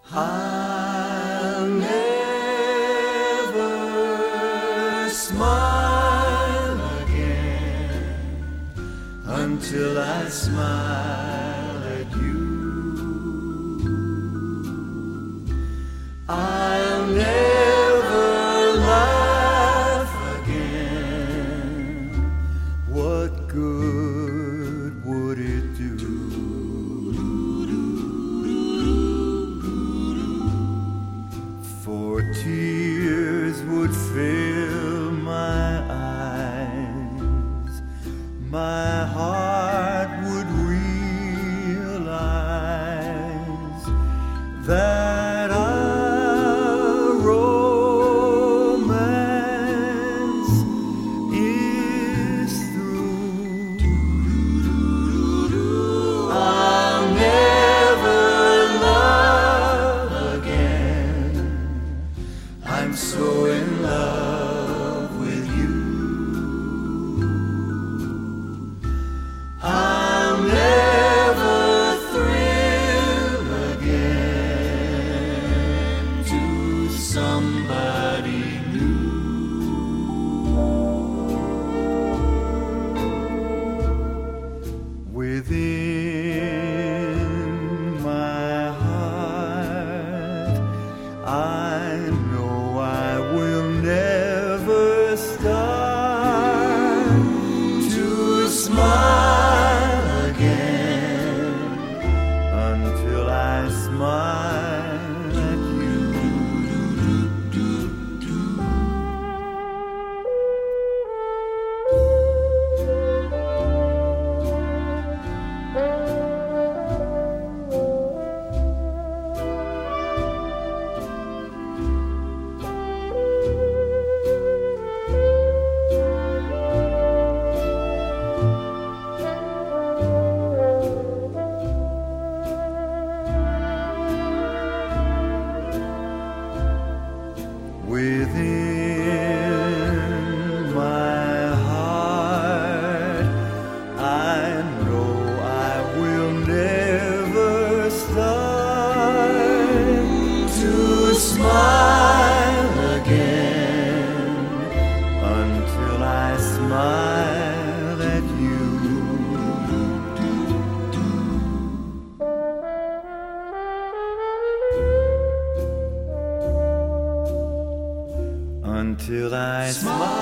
I'll never smile again until I smile at you. I'll never laugh again. What good would it do? For tears would fill my eyes, my heart would realize that our romance is through. I'll never love again. I'm so in love with you. I'll never thrill again to somebody new. Within my heart, I know I will never start to smile again until I smile at you. Within my heart, I know I will never start to smile again until I smile at you. Until I smile